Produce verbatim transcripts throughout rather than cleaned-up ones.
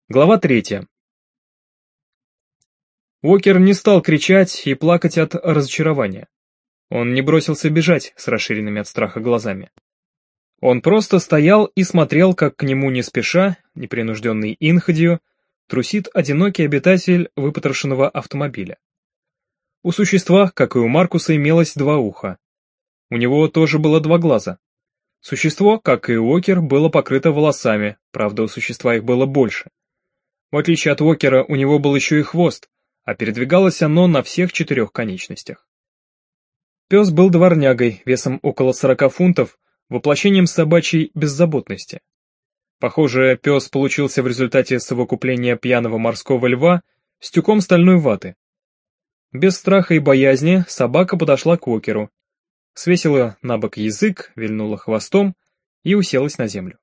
Глава третья. Уокер не стал кричать и плакать от разочарования. Он не бросился бежать с расширенными от страха глазами. Он просто стоял и смотрел, как к нему не спеша, непринужденный инходью, трусит одинокий обитатель выпотрошенного автомобиля. У существа, как и у Маркуса, имелось два уха. У него тоже было два глаза. Существо, как и Уокер, было покрыто волосами, правда, у существа их было больше. В отличие от Уокера, у него был еще и хвост, а передвигалось оно на всех четырех конечностях. Пес был дворнягой, весом около сорока фунтов, воплощением собачьей беззаботности. Похоже, пес получился в результате совокупления пьяного морского льва с тюком стальной ваты. Без страха и боязни собака подошла к Уокеру, свесила на бок язык, вильнула хвостом и уселась на землю.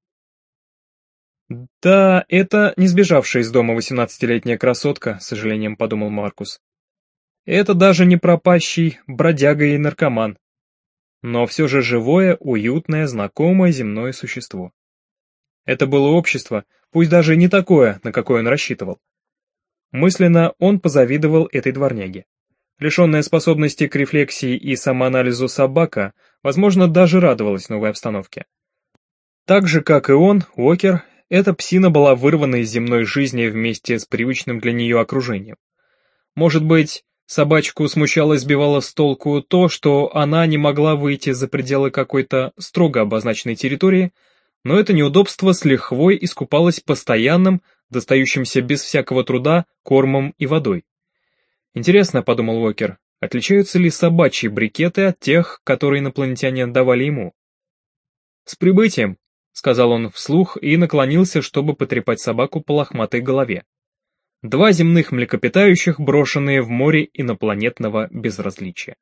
«Да, это не сбежавшая из дома восемнадцатилетняя красотка», — с сожалением подумал Маркус. «Это даже не пропащий бродяга и наркоман. Но все же живое, уютное, знакомое земное существо. Это было общество, пусть даже не такое, на какое он рассчитывал. Мысленно он позавидовал этой дворняге. Лишенная способности к рефлексии и самоанализу собака, возможно, даже радовалась новой обстановке. Так же, как и он, Уокер, эта псина была вырвана из земной жизни вместе с привычным для нее окружением. Может быть, собачку смущало и сбивало с толку то, что она не могла выйти за пределы какой-то строго обозначенной территории, но это неудобство с лихвой искупалось постоянным, достающимся без всякого труда, кормом и водой. Интересно, подумал Уокер, отличаются ли собачьи брикеты от тех, которые инопланетяне отдавали ему? «С прибытием!» — сказал он вслух и наклонился, чтобы потрепать собаку по лохматой голове. Два земных млекопитающих, брошенные в море инопланетного безразличия.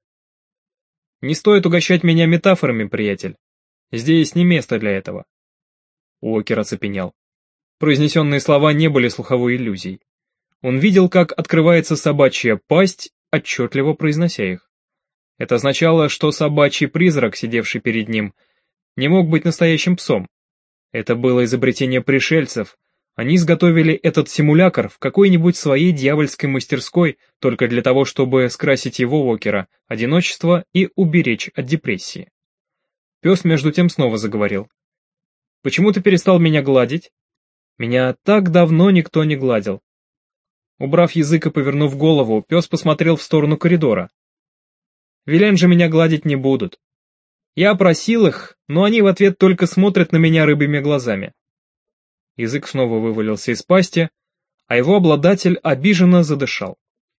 «Не стоит угощать меня метафорами, приятель. Здесь не место для этого». Уокер оцепенел. Произнесенные слова не были слуховой иллюзией. Он видел, как открывается собачья пасть, отчетливо произнося их. Это означало, что собачий призрак, сидевший перед ним, не мог быть настоящим псом. Это было изобретение пришельцев. Они изготовили этот симулякр в какой-нибудь своей дьявольской мастерской только для того, чтобы скрасить его, Уокера, одиночество и уберечь от депрессии. Пес между тем снова заговорил. «Почему ты перестал меня гладить? Меня так давно никто не гладил». Убрав язык и повернув голову, пес посмотрел в сторону коридора. «Вилен же меня гладить не будут. Я просил их, но они в ответ только смотрят на меня рыбьими глазами». Язык снова вывалился из пасти, а его обладатель обиженно задышал.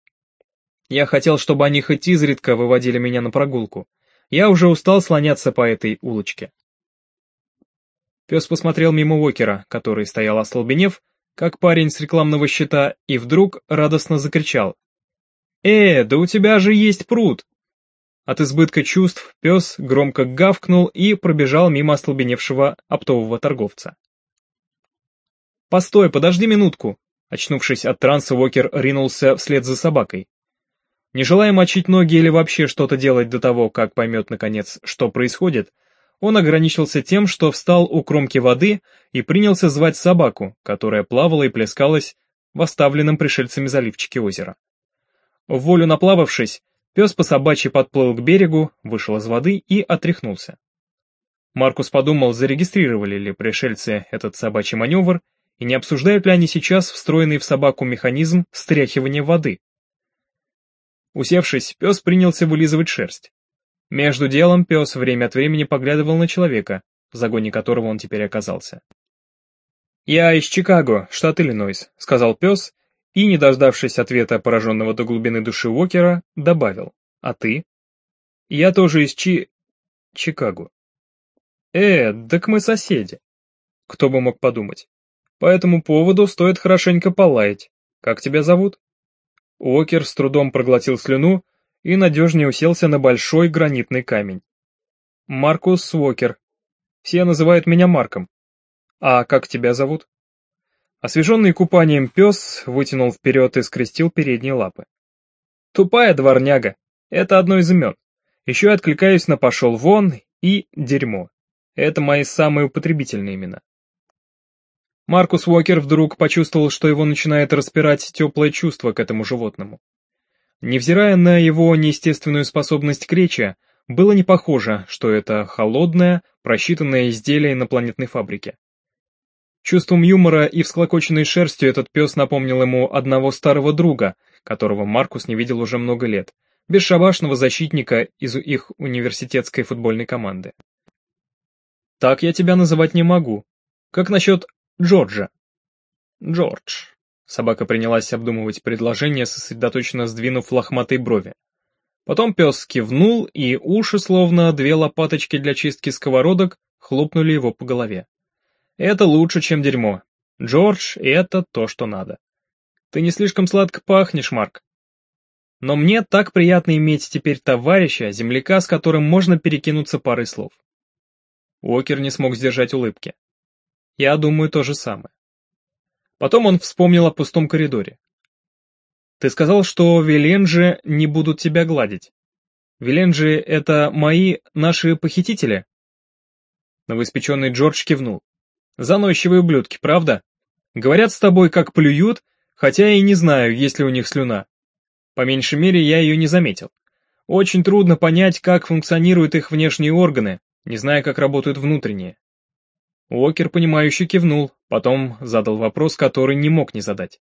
«Я хотел, чтобы они хоть изредка выводили меня на прогулку. Я уже устал слоняться по этой улочке». Пес посмотрел мимо Уокера, который стоял остолбенев, как парень с рекламного щита, и вдруг радостно закричал. «Э, да у тебя же есть пруд!» От избытка чувств пес громко гавкнул и пробежал мимо остолбеневшего оптового торговца. «Постой, подожди минутку!» Очнувшись от транса, Уокер ринулся вслед за собакой. Не желая мочить ноги или вообще что-то делать до того, как поймет, наконец, что происходит, он ограничился тем, что встал у кромки воды и принялся звать собаку, которая плавала и плескалась в оставленном пришельцами заливчике озера. В волю наплававшись, пес по собачьи подплыл к берегу, вышел из воды и отряхнулся. Маркус подумал, зарегистрировали ли пришельцы этот собачий маневр, и не обсуждают ли они сейчас встроенный в собаку механизм стряхивания воды. Усевшись, пес принялся вылизывать шерсть. Между делом пес время от времени поглядывал на человека, в загоне которого он теперь оказался. «Я из Чикаго, штат Иллинойс», — сказал пес, и, не дождавшись ответа пораженного до глубины души Уокера, добавил. «А ты?» «Я тоже из Чи... Чикаго». «Э, так мы соседи». Кто бы мог подумать. По этому поводу стоит хорошенько полаять. Как тебя зовут?» Уокер с трудом проглотил слюну и надежнее уселся на большой гранитный камень. «Маркус Уокер. Все называют меня Марком. А как тебя зовут?» Освеженный купанием пес вытянул вперед и скрестил передние лапы. «Тупая дворняга. Это одно из имен. Еще я откликаюсь на «пошел вон» и «дерьмо». Это мои самые употребительные имена». Маркус Уокер вдруг почувствовал, что его начинает распирать теплое чувство к этому животному. Невзирая на его неестественную способность к речи, было не похоже, что это холодное, просчитанное изделие инопланетной фабрики. Чувством юмора и всклокоченной шерстью этот пес напомнил ему одного старого друга, которого Маркус не видел уже много лет, бесшабашного защитника из их университетской футбольной команды. «Так я тебя называть не могу. Как насчет Джорджа?» «Джордж». Собака принялась обдумывать предложение, сосредоточенно сдвинув лохматые брови. Потом пес кивнул, и уши, словно две лопаточки для чистки сковородок, хлопнули его по голове. «Это лучше, чем дерьмо. Джордж, это то, что надо. Ты не слишком сладко пахнешь, Марк. Но мне так приятно иметь теперь товарища, земляка, с которым можно перекинуться парой слов». Уокер не смог сдержать улыбки. «Я думаю, то же самое». Потом он вспомнил о пустом коридоре. «Ты сказал, что Виленджи не будут тебя гладить. Виленджи — это мои, наши похитители?» Новоиспеченный Джордж кивнул. «Заносчивые ублюдки, правда? Говорят с тобой, как плюют, хотя и не знаю, есть ли у них слюна. По меньшей мере, я ее не заметил. Очень трудно понять, как функционируют их внешние органы, не зная, как работают внутренние». Уокер, понимающе кивнул, потом задал вопрос, который не мог не задать.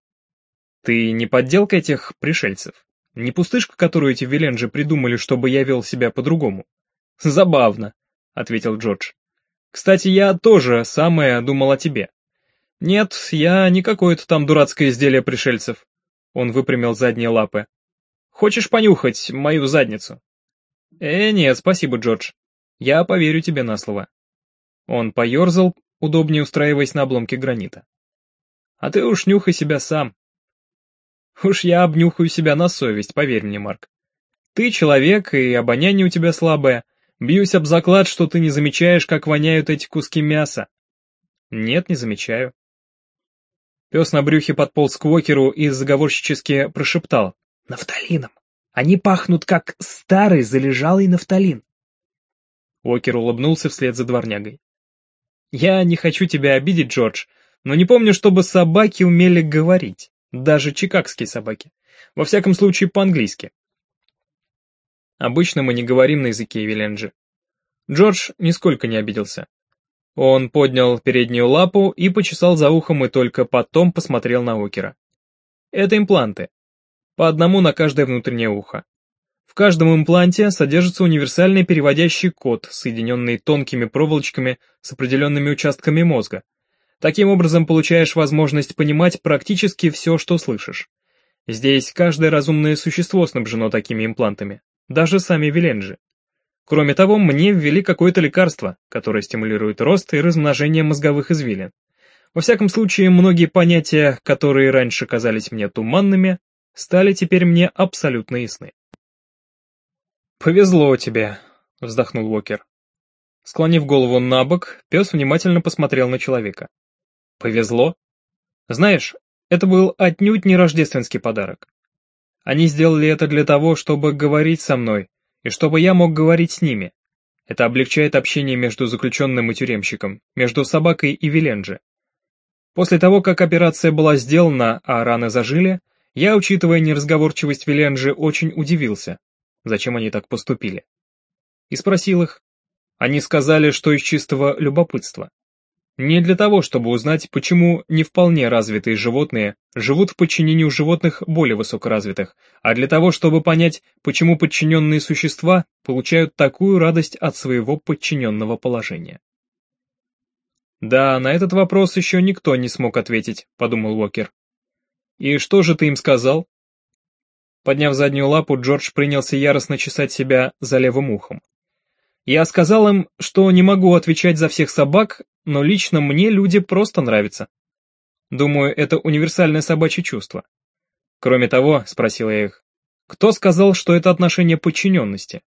«Ты не подделка этих пришельцев? Не пустышка, которую эти Виленджи придумали, чтобы я вел себя по-другому?» «Забавно», — ответил Джордж. «Кстати, я тоже самое думал о тебе. Нет, я не какое-то там дурацкое изделие пришельцев». Он выпрямил задние лапы. «Хочешь понюхать мою задницу?» «Э, нет, спасибо, Джордж. Я поверю тебе на слово». Он поерзал, удобнее устраиваясь на обломке гранита. «А ты уж нюхай себя сам». «Уж я обнюхаю себя на совесть, поверь мне, Марк. Ты человек, и обоняние у тебя слабое. Бьюсь об заклад, что ты не замечаешь, как воняют эти куски мяса». «Нет, не замечаю». Пес на брюхе подполз к Уокеру и заговорщически прошептал. «Нафталином! Они пахнут, как старый залежалый нафталин». Уокер улыбнулся вслед за дворнягой. «Я не хочу тебя обидеть, Джордж, но не помню, чтобы собаки умели говорить, даже чикагские собаки. Во всяком случае, по-английски. Обычно мы не говорим на языке Виленджи». Джордж нисколько не обиделся. Он поднял переднюю лапу и почесал за ухом, и только потом посмотрел на Уокера. «Это импланты. По одному на каждое внутреннее ухо. В каждом импланте содержится универсальный переводящий код, соединенный тонкими проволочками с определенными участками мозга. Таким образом получаешь возможность понимать практически все, что слышишь. Здесь каждое разумное существо снабжено такими имплантами, даже сами Виленджи. Кроме того, мне ввели какое-то лекарство, которое стимулирует рост и размножение мозговых извилин. Во всяком случае, многие понятия, которые раньше казались мне туманными, стали теперь мне абсолютно ясны. «Повезло тебе», — вздохнул Уокер. Склонив голову на бок, пес внимательно посмотрел на человека. «Повезло? Знаешь, это был отнюдь не рождественский подарок. Они сделали это для того, чтобы говорить со мной, и чтобы я мог говорить с ними. Это облегчает общение между заключенным и тюремщиком, между собакой и Виленджи. После того, как операция была сделана, а раны зажили, я, учитывая неразговорчивость Виленджи, очень удивился, зачем они так поступили. И спросил их. Они сказали, что из чистого любопытства. Не для того, чтобы узнать, почему не вполне развитые животные живут в подчинении у животных более высокоразвитых, а для того, чтобы понять, почему подчиненные существа получают такую радость от своего подчиненного положения. «Да, на этот вопрос еще никто не смог ответить», — подумал Уокер. «И что же ты им сказал?» Подняв заднюю лапу, Джордж принялся яростно чесать себя за левым ухом. «Я сказал им, что не могу отвечать за всех собак, но лично мне люди просто нравятся. Думаю, это универсальное собачье чувство. Кроме того, — спросил я их, — кто сказал, что это отношение подчиненности?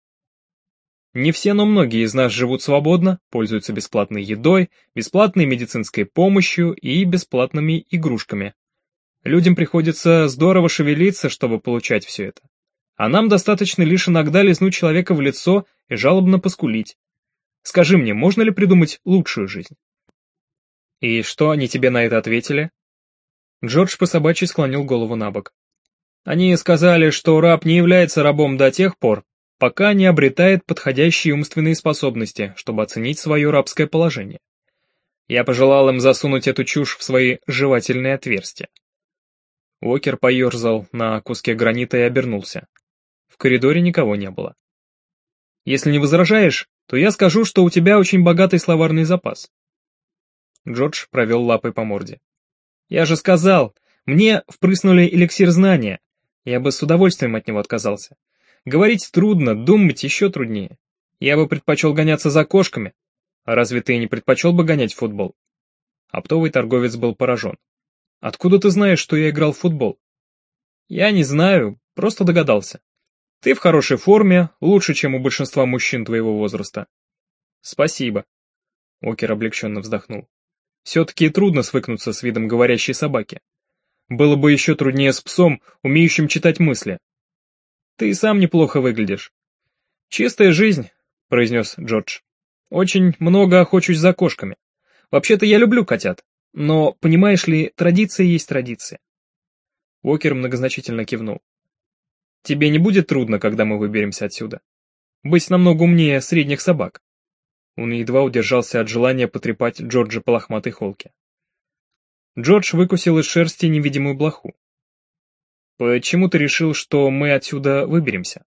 Не все, но многие из нас живут свободно, пользуются бесплатной едой, бесплатной медицинской помощью и бесплатными игрушками. Людям приходится здорово шевелиться, чтобы получать все это. А нам достаточно лишь иногда лизнуть человека в лицо и жалобно поскулить. Скажи мне, можно ли придумать лучшую жизнь?» И что они тебе на это ответили? Джордж по собачьи склонил голову на бок. Они сказали, что раб не является рабом до тех пор, пока не обретает подходящие умственные способности, чтобы оценить свое рабское положение. Я пожелал им засунуть эту чушь в свои жевательные отверстия. Уокер поерзал на куске гранита и обернулся. В коридоре никого не было. «Если не возражаешь, то я скажу, что у тебя очень богатый словарный запас». Джордж провел лапой по морде. «Я же сказал, мне впрыснули эликсир знания. Я бы с удовольствием от него отказался. Говорить трудно, думать еще труднее. Я бы предпочел гоняться за кошками. А разве ты не предпочел бы гонять в футбол?» Оптовый торговец был поражен. «Откуда ты знаешь, что я играл в футбол?» «Я не знаю, просто догадался. Ты в хорошей форме, лучше, чем у большинства мужчин твоего возраста». «Спасибо». Уокер облегченно вздохнул. «Все-таки трудно свыкнуться с видом говорящей собаки. Было бы еще труднее с псом, умеющим читать мысли. Ты и сам неплохо выглядишь». «Чистая жизнь», — произнес Джордж. «Очень много охочусь за кошками. Вообще-то я люблю котят, но, понимаешь ли, традиция есть традиция». Уокер многозначительно кивнул. «Тебе не будет трудно, когда мы выберемся отсюда? Быть намного умнее средних собак». Он едва удержался от желания потрепать Джорджа по лохматой холке. Джордж выкусил из шерсти невидимую блоху. «Почему ты решил, что мы отсюда выберемся?»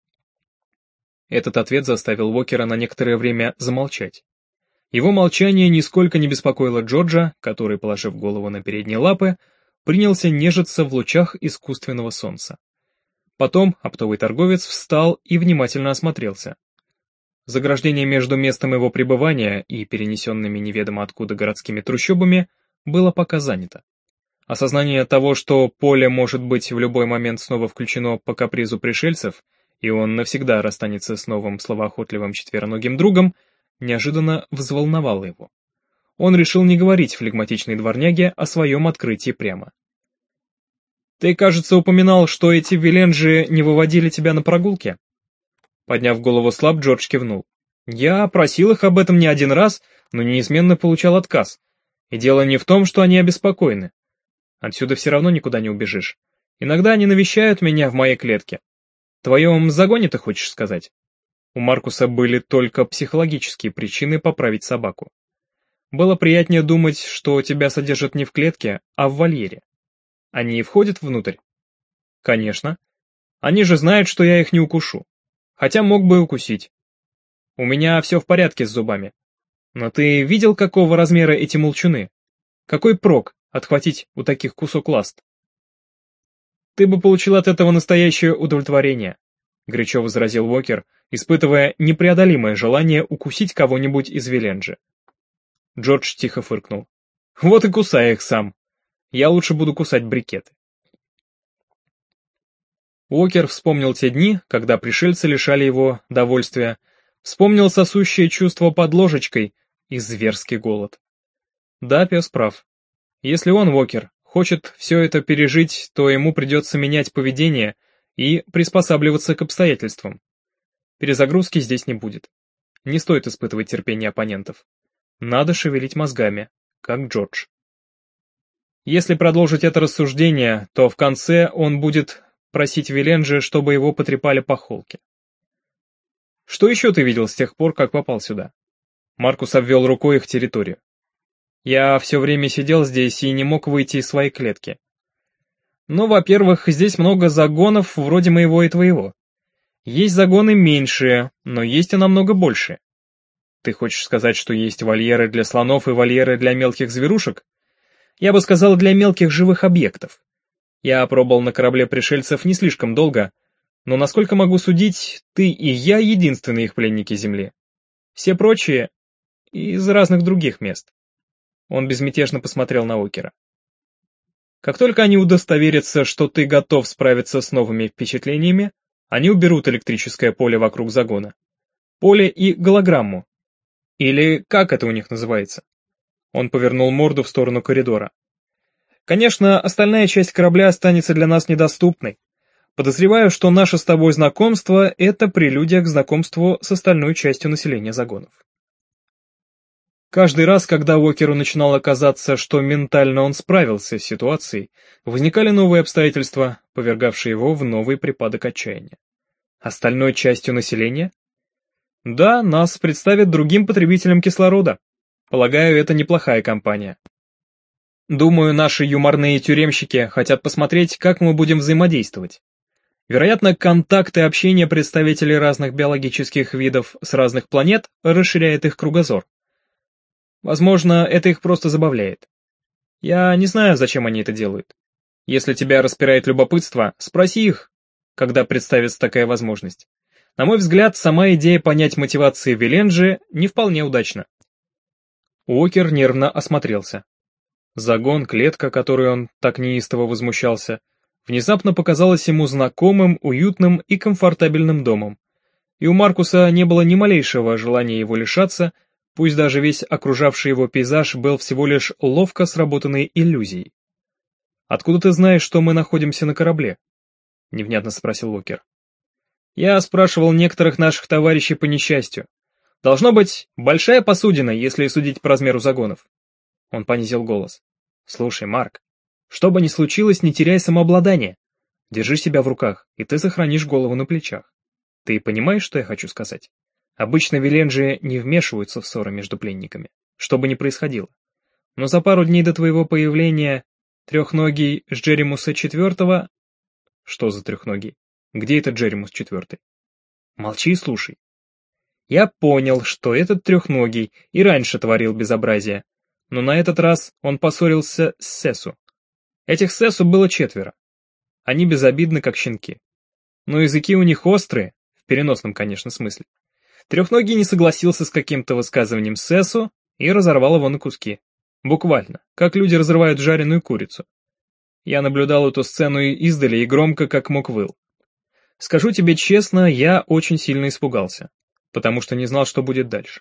Этот ответ заставил Уокера на некоторое время замолчать. Его молчание нисколько не беспокоило Джорджа, который, положив голову на передние лапы, принялся нежиться в лучах искусственного солнца. Потом оптовый торговец встал и внимательно осмотрелся. Заграждение между местом его пребывания и перенесенными неведомо откуда городскими трущобами было пока занято. Осознание того, что поле может быть в любой момент снова включено по капризу пришельцев, и он навсегда расстанется с новым словоохотливым четвероногим другом, неожиданно взволновало его. Он решил не говорить флегматичной дворняге о своем открытии прямо. «Ты, кажется, упоминал, что эти виленджи не выводили тебя на прогулки?» Подняв голову слаб, Джордж кивнул. «Я просил их об этом не один раз, но неизменно получал отказ. И дело не в том, что они обеспокоены. Отсюда все равно никуда не убежишь. Иногда они навещают меня в моей клетке. В твоем загоне, ты хочешь сказать?» У Маркуса были только психологические причины поправить собаку. Было приятнее думать, что тебя содержат не в клетке, а в вольере. Они входят внутрь? Конечно. Они же знают, что я их не укушу. Хотя мог бы укусить. У меня все в порядке с зубами. Но ты видел, какого размера эти молчуны? Какой прок отхватить у таких кусок ласт? Ты бы получил от этого настоящее удовлетворение, горячо возразил Уокер, испытывая непреодолимое желание укусить кого-нибудь из виленджи. Джордж тихо фыркнул. Вот и кусай их сам. Я лучше буду кусать брикеты. Уокер вспомнил те дни, когда пришельцы лишали его довольствия, вспомнил сосущее чувство под ложечкой и зверский голод. Да, пес прав. Если он, Уокер, хочет все это пережить, то ему придется менять поведение и приспосабливаться к обстоятельствам. Перезагрузки здесь не будет. Не стоит испытывать терпение оппонентов. Надо шевелить мозгами, как Джордж. Если продолжить это рассуждение, то в конце он будет просить виленджи, чтобы его потрепали по холке. Что еще ты видел с тех пор, как попал сюда? Маркус обвел рукой их территорию. Я все время сидел здесь и не мог выйти из своей клетки. Ну, во-первых, здесь много загонов вроде моего и твоего. Есть загоны меньшие, но есть и намного больше. Ты хочешь сказать, что есть вольеры для слонов и вольеры для мелких зверушек? Я бы сказал, для мелких живых объектов. Я пробыл на корабле пришельцев не слишком долго, но, насколько могу судить, ты и я единственные их пленники Земли. Все прочие из разных других мест. Он безмятежно посмотрел на Уокера. Как только они удостоверятся, что ты готов справиться с новыми впечатлениями, они уберут электрическое поле вокруг загона. Поле и голограмму. Или как это у них называется? Он повернул морду в сторону коридора. Конечно, остальная часть корабля останется для нас недоступной. Подозреваю, что наше с тобой знакомство — это прелюдия к знакомству с остальной частью населения загонов. Каждый раз, когда Уокеру начинало казаться, что ментально он справился с ситуацией, возникали новые обстоятельства, повергавшие его в новый припадок отчаяния. Остальной частью населения? Да, нас представят другим потребителям кислорода. Полагаю, это неплохая компания. Думаю, наши юморные тюремщики хотят посмотреть, как мы будем взаимодействовать. Вероятно, контакт и общение представителей разных биологических видов с разных планет расширяет их кругозор. Возможно, это их просто забавляет. Я не знаю, зачем они это делают. Если тебя распирает любопытство, спроси их, когда представится такая возможность. На мой взгляд, сама идея понять мотивации Виленджи не вполне удачна. Уокер нервно осмотрелся. Загон, клетка, которой он так неистово возмущался, внезапно показалась ему знакомым, уютным и комфортабельным домом. И у Маркуса не было ни малейшего желания его лишаться, пусть даже весь окружавший его пейзаж был всего лишь ловко сработанной иллюзией. «Откуда ты знаешь, что мы находимся на корабле?» — невнятно спросил Уокер. «Я спрашивал некоторых наших товарищей по несчастью. Должно быть, большая посудина, если судить по размеру загонов». Он понизил голос. «Слушай, Марк, что бы ни случилось, не теряй самообладание. Держи себя в руках, и ты сохранишь голову на плечах. Ты понимаешь, что я хочу сказать? Обычно Виленджи не вмешиваются в ссоры между пленниками, что бы ни происходило. Но за пару дней до твоего появления трехногий с Джеримуса четвертого...» «Что за трехногий? Где этот Джеримус четвертый?» «Молчи и слушай. Я понял, что этот трехногий и раньше творил безобразие, но на этот раз он поссорился с Сесу. Этих Сесу было четверо. Они безобидны, как щенки. Но языки у них острые, в переносном, конечно, смысле. Трехногий не согласился с каким-то высказыванием Сесу и разорвал его на куски. Буквально, как люди разрывают жареную курицу. Я наблюдал эту сцену издали и громко, как мог, выл. Скажу тебе честно, я очень сильно испугался, потому что не знал, что будет дальше.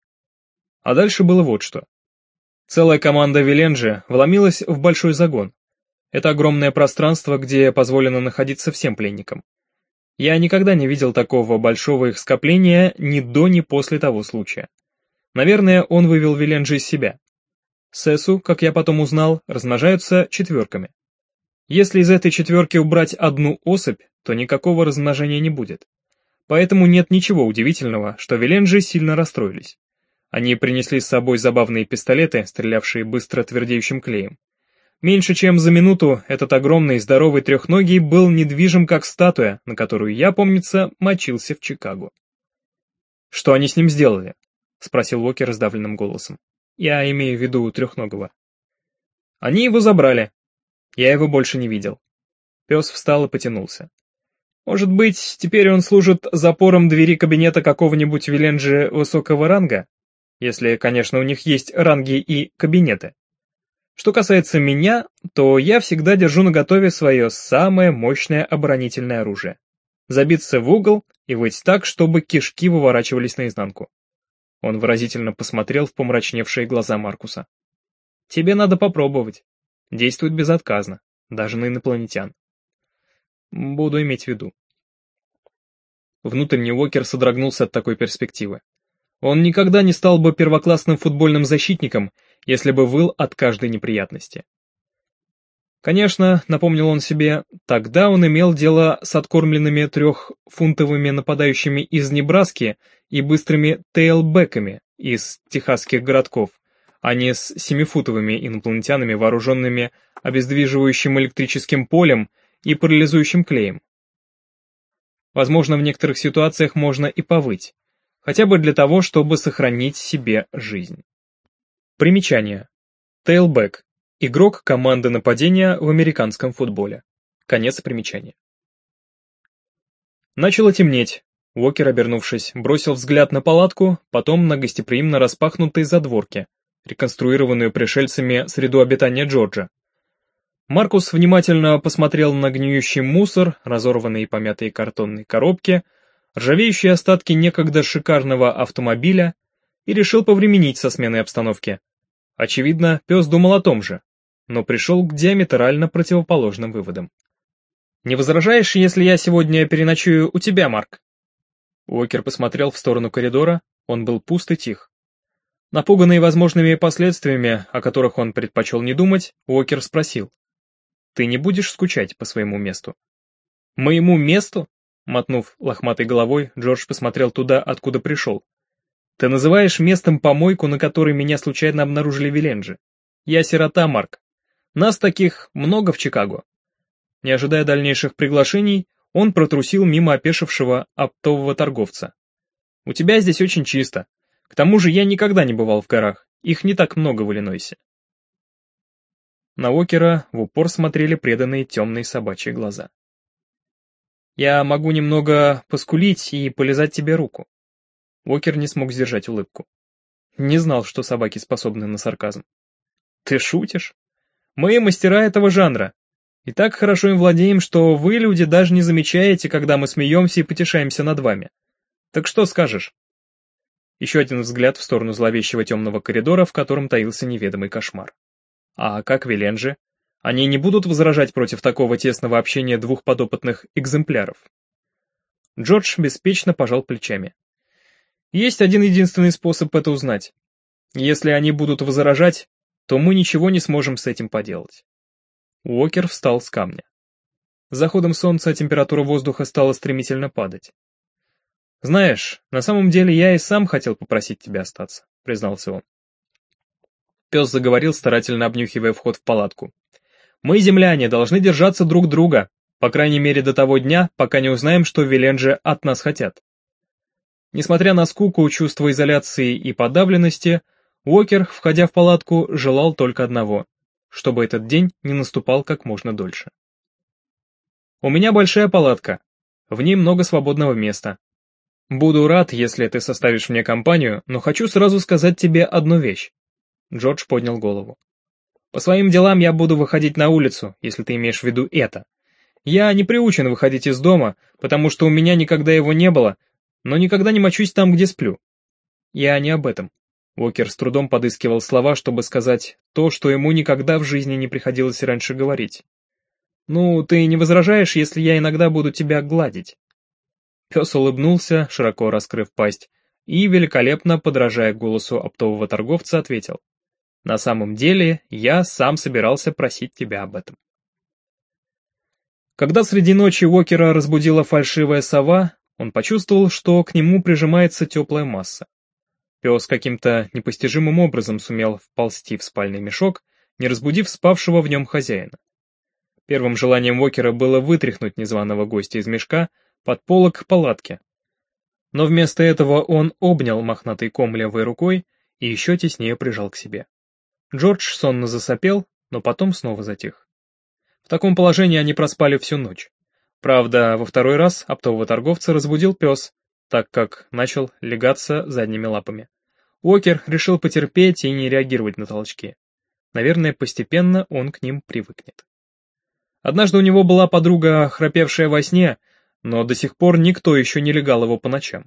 А дальше было вот что. Целая команда Виленджи вломилась в большой загон. Это огромное пространство, где позволено находиться всем пленникам. Я никогда не видел такого большого их скопления ни до, ни после того случая. Наверное, он вывел Виленджи из себя. Сесу, как я потом узнал, размножаются четверками. Если из этой четверки убрать одну особь, то никакого размножения не будет. Поэтому нет ничего удивительного, что Виленджи сильно расстроились. Они принесли с собой забавные пистолеты, стрелявшие быстро твердеющим клеем. Меньше чем за минуту этот огромный здоровый трехногий был недвижим как статуя, на которую я, помнится, мочился в Чикаго. «Что они с ним сделали?» — спросил Уокер сдавленным голосом. «Я имею в виду трехногого». «Они его забрали. Я его больше не видел». Пес встал и потянулся. «Может быть, теперь он служит запором двери кабинета какого-нибудь Виленджи высокого ранга? Если, конечно, у них есть ранги и кабинеты. Что касается меня, то я всегда держу наготове свое самое мощное оборонительное оружие. Забиться в угол и выть так, чтобы кишки выворачивались наизнанку». Он выразительно посмотрел в помрачневшие глаза Маркуса. «Тебе надо попробовать. Действует безотказно, даже на инопланетян». «Буду иметь в виду». Внутренний Уокер содрогнулся от такой перспективы. Он никогда не стал бы первоклассным футбольным защитником, если бы выл от каждой неприятности. Конечно, напомнил он себе, тогда он имел дело с откормленными трехфунтовыми нападающими из Небраски и быстрыми тейлбэками из техасских городков, а не с семифутовыми инопланетянами, вооруженными обездвиживающим электрическим полем и парализующим клеем. Возможно, в некоторых ситуациях можно и повыть, хотя бы для того, чтобы сохранить себе жизнь. Примечание. Тейлбэк. Игрок команды нападения в американском футболе. Конец примечания. Начало темнеть. Уокер, обернувшись, бросил взгляд на палатку, потом на гостеприимно распахнутые задворки, реконструированную пришельцами среду обитания Джорджа. Маркус внимательно посмотрел на гниющий мусор, разорванные и помятые картонные коробки, ржавеющие остатки некогда шикарного автомобиля и решил повременить со сменой обстановки. Очевидно, пес думал о том же, но пришел к диаметрально противоположным выводам. «Не возражаешь, если я сегодня переночую у тебя, Марк?» Уокер посмотрел в сторону коридора, он был пуст и тих. Напуганный возможными последствиями, о которых он предпочел не думать, Уокер спросил. «Ты не будешь скучать по своему месту?» «Моему месту?» Мотнув лохматой головой, Джордж посмотрел туда, откуда пришел. «Ты называешь местом помойку, на которой меня случайно обнаружили Виленджи. Я сирота, Марк. Нас таких много в Чикаго». Не ожидая дальнейших приглашений, он протрусил мимо опешившего оптового торговца. «У тебя здесь очень чисто. К тому же я никогда не бывал в горах, их не так много в Иллинойсе». На Уокера в упор смотрели преданные темные собачьи глаза. «Я могу немного поскулить и полизать тебе руку». Уокер не смог сдержать улыбку. Не знал, что собаки способны на сарказм. «Ты шутишь? Мы мастера этого жанра. И так хорошо им владеем, что вы, люди, даже не замечаете, когда мы смеемся и потешаемся над вами. Так что скажешь?» Еще один взгляд в сторону зловещего темного коридора, в котором таился неведомый кошмар. «А как Виленджи? Они не будут возражать против такого тесного общения двух подопытных экземпляров?» Джордж беспечно пожал плечами. «Есть один единственный способ это узнать. Если они будут возражать, то мы ничего не сможем с этим поделать». Уокер встал с камня. С заходом солнца температура воздуха стала стремительно падать. «Знаешь, на самом деле я и сам хотел попросить тебя остаться», — признался он. Пес заговорил, старательно обнюхивая вход в палатку. «Мы, земляне, должны держаться друг друга, по крайней мере до того дня, пока не узнаем, что Виленджи от нас хотят». Несмотря на скуку, чувство изоляции и подавленности, Уокер, входя в палатку, желал только одного — чтобы этот день не наступал как можно дольше. «У меня большая палатка, в ней много свободного места. Буду рад, если ты составишь мне компанию, но хочу сразу сказать тебе одну вещь». Джордж поднял голову. «По своим делам я буду выходить на улицу, если ты имеешь в виду это. Я не приучен выходить из дома, потому что у меня никогда его не было, но никогда не мочусь там, где сплю. Я не об этом». Уокер с трудом подыскивал слова, чтобы сказать то, что ему никогда в жизни не приходилось раньше говорить. «Ну, ты не возражаешь, если я иногда буду тебя гладить?» Пес улыбнулся, широко раскрыв пасть, и, великолепно подражая голосу оптового торговца, ответил. «На самом деле, я сам собирался просить тебя об этом». Когда среди ночи Уокера разбудила фальшивая сова, он почувствовал, что к нему прижимается теплая масса. Пес каким-то непостижимым образом сумел вползти в спальный мешок, не разбудив спавшего в нем хозяина. Первым желанием Уокера было вытряхнуть незваного гостя из мешка под полог палатки. Но вместо этого он обнял мохнатый ком левой рукой и еще теснее прижал к себе. Джордж сонно засопел, но потом снова затих. В таком положении они проспали всю ночь. Правда, во второй раз оптового торговца разбудил пес, так как начал лягаться задними лапами. Уокер решил потерпеть и не реагировать на толчки. Наверное, постепенно он к ним привыкнет. Однажды у него была подруга, храпевшая во сне, но до сих пор никто еще не легал его по ночам.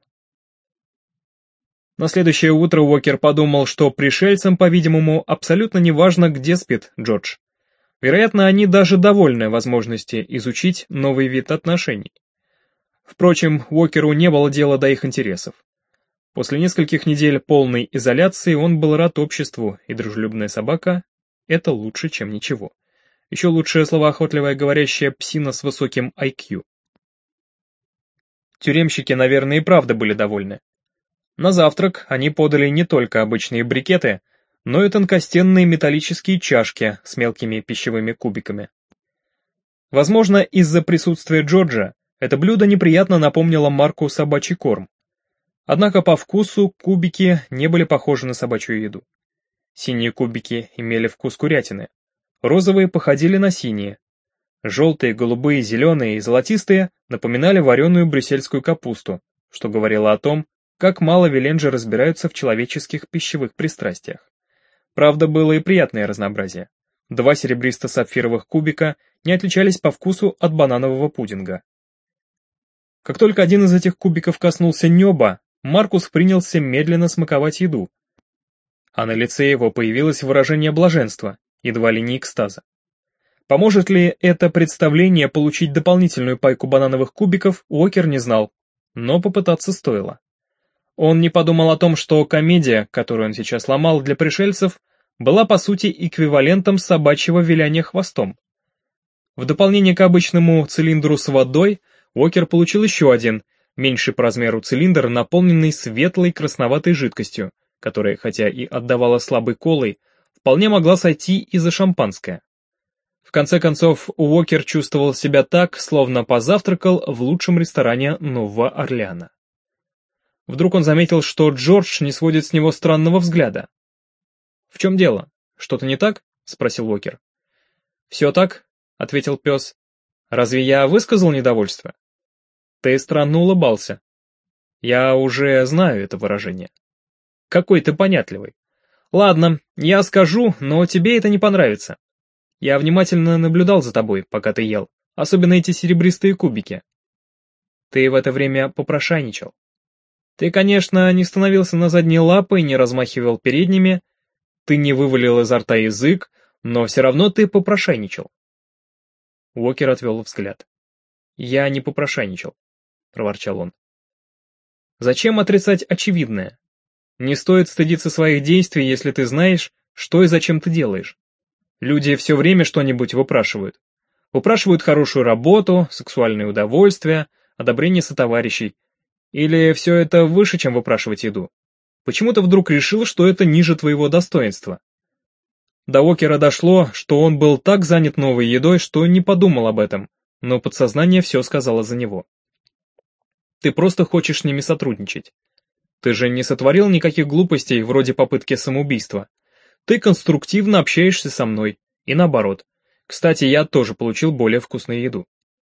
На следующее утро Уокер подумал, что пришельцам, по-видимому, абсолютно не важно, где спит Джордж. Вероятно, они даже довольны возможности изучить новый вид отношений. Впрочем, Уокеру не было дела до их интересов. После нескольких недель полной изоляции он был рад обществу, и дружелюбная собака — это лучше, чем ничего. Еще лучше словоохотливая говорящая псина с высоким ай кью. Тюремщики, наверное, и правда были довольны. На завтрак они подали не только обычные брикеты, но и тонкостенные металлические чашки с мелкими пищевыми кубиками. Возможно, из-за присутствия Джорджа это блюдо неприятно напомнило Марку собачий корм. Однако по вкусу кубики не были похожи на собачью еду. Синие кубики имели вкус курятины, розовые походили на синие. Желтые, голубые, зеленые и золотистые напоминали вареную брюссельскую капусту, что говорило о том, как мало Виленджи разбираются в человеческих пищевых пристрастиях. Правда, было и приятное разнообразие. Два серебристо-сапфировых кубика не отличались по вкусу от бананового пудинга. Как только один из этих кубиков коснулся неба, Маркус принялся медленно смаковать еду, а на лице его появилось выражение блаженства, едва ли не экстаза. Поможет ли это представление получить дополнительную пайку банановых кубиков, Уокер не знал, но попытаться стоило. Он не подумал о том, что комедия, которую он сейчас ломал для пришельцев, была по сути эквивалентом собачьего виляния хвостом. В дополнение к обычному цилиндру с водой, Уокер получил еще один, меньший по размеру цилиндр, наполненный светлой красноватой жидкостью, которая, хотя и отдавала слабой колой, вполне могла сойти и за шампанское. В конце концов, Уокер чувствовал себя так, словно позавтракал в лучшем ресторане Нового Орлеана. Вдруг он заметил, что Джордж не сводит с него странного взгляда. «В чем дело? Что-то не так?» — спросил Уокер. «Все так», — ответил пес. «Разве я высказал недовольство?» «Ты странно улыбался. Я уже знаю это выражение. Какой ты понятливый. Ладно, я скажу, но тебе это не понравится. Я внимательно наблюдал за тобой, пока ты ел, особенно эти серебристые кубики. Ты в это время попрошайничал. Ты, конечно, не становился на задние лапы и не размахивал передними, ты не вывалил изо рта язык, но все равно ты попрошайничал». Уокер отвел взгляд. «Я не попрошайничал», — проворчал он. «Зачем отрицать очевидное? Не стоит стыдиться своих действий, если ты знаешь, что и зачем ты делаешь. Люди все время что-нибудь выпрашивают. Выпрашивают хорошую работу, сексуальное удовольствие, одобрение сотоварищей. Или все это выше, чем выпрашивать еду? Почему ты вдруг решил, что это ниже твоего достоинства?» До Уокера дошло, что он был так занят новой едой, что не подумал об этом, но подсознание все сказало за него. «Ты просто хочешь с ними сотрудничать. Ты же не сотворил никаких глупостей, вроде попытки самоубийства. Ты конструктивно общаешься со мной, и наоборот. Кстати, я тоже получил более вкусную еду».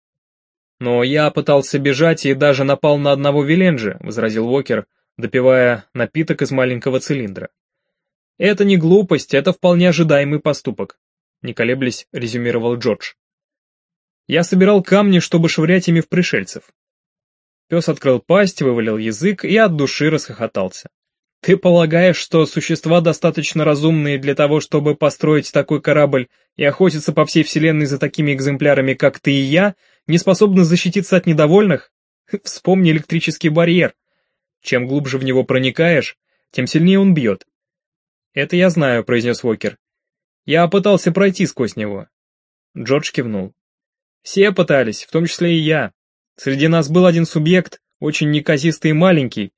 «Но я пытался бежать и даже напал на одного Виленджи», — возразил Уокер, допивая напиток из маленького цилиндра. «Это не глупость, это вполне ожидаемый поступок», — не колеблясь, резюмировал Джордж. «Я собирал камни, чтобы швырять ими в пришельцев». Пес открыл пасть, вывалил язык и от души расхохотался. «Ты полагаешь, что существа достаточно разумные для того, чтобы построить такой корабль и охотиться по всей вселенной за такими экземплярами, как ты и я, не способны защититься от недовольных? Вспомни электрический барьер. Чем глубже в него проникаешь, тем сильнее он бьет». «Это я знаю», — произнес Уокер. «Я пытался пройти сквозь него». Джордж кивнул. «Все пытались, в том числе и я. Среди нас был один субъект, очень неказистый и маленький,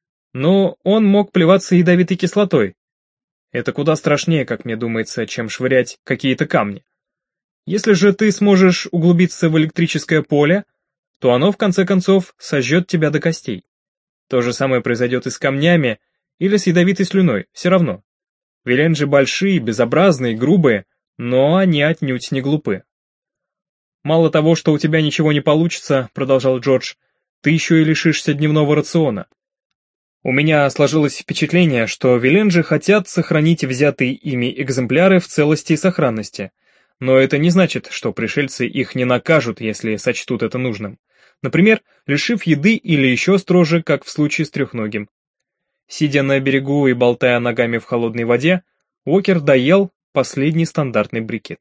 но он мог плеваться ядовитой кислотой. Это куда страшнее, как мне думается, чем швырять какие-то камни. Если же ты сможешь углубиться в электрическое поле, то оно, в конце концов, сожжет тебя до костей. То же самое произойдет и с камнями, или с ядовитой слюной, все равно. Виленджи большие, безобразные, грубые, но они отнюдь не глупы. «Мало того, что у тебя ничего не получится», — продолжал Джордж, — «ты еще и лишишься дневного рациона. У меня сложилось впечатление, что Виленджи хотят сохранить взятые ими экземпляры в целости и сохранности, но это не значит, что пришельцы их не накажут, если сочтут это нужным, например, лишив еды или еще строже, как в случае с трехногим». Сидя на берегу и болтая ногами в холодной воде, Уокер доел последний стандартный брикет.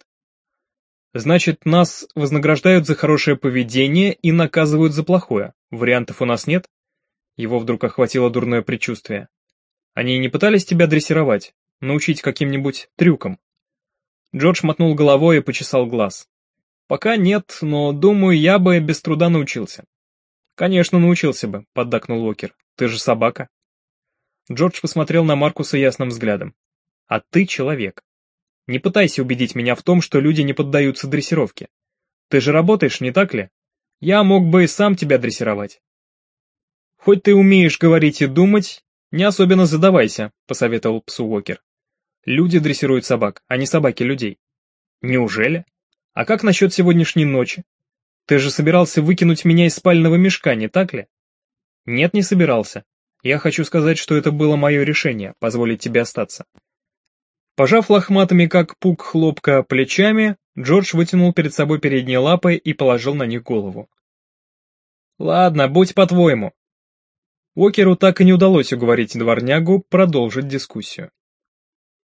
«Значит, нас вознаграждают за хорошее поведение и наказывают за плохое. Вариантов у нас нет?» Его вдруг охватило дурное предчувствие. «Они не пытались тебя дрессировать, научить каким-нибудь трюкам?» Джордж мотнул головой и почесал глаз. «Пока нет, но, думаю, я бы без труда научился». «Конечно, научился бы», — поддакнул Уокер. «Ты же собака». Джордж посмотрел на Маркуса ясным взглядом. «А ты человек. Не пытайся убедить меня в том, что люди не поддаются дрессировке. Ты же работаешь, не так ли? Я мог бы и сам тебя дрессировать». «Хоть ты умеешь говорить и думать, не особенно задавайся», — посоветовал псу Уокер. «Люди дрессируют собак, а не собаки людей». «Неужели? А как насчет сегодняшней ночи? Ты же собирался выкинуть меня из спального мешка, не так ли?» «Нет, не собирался. Я хочу сказать, что это было мое решение, позволить тебе остаться». Пожав лохматыми, как пук хлопка, плечами, Джордж вытянул перед собой передние лапы и положил на них голову. «Ладно, будь по-твоему». Уокеру так и не удалось уговорить дворнягу продолжить дискуссию.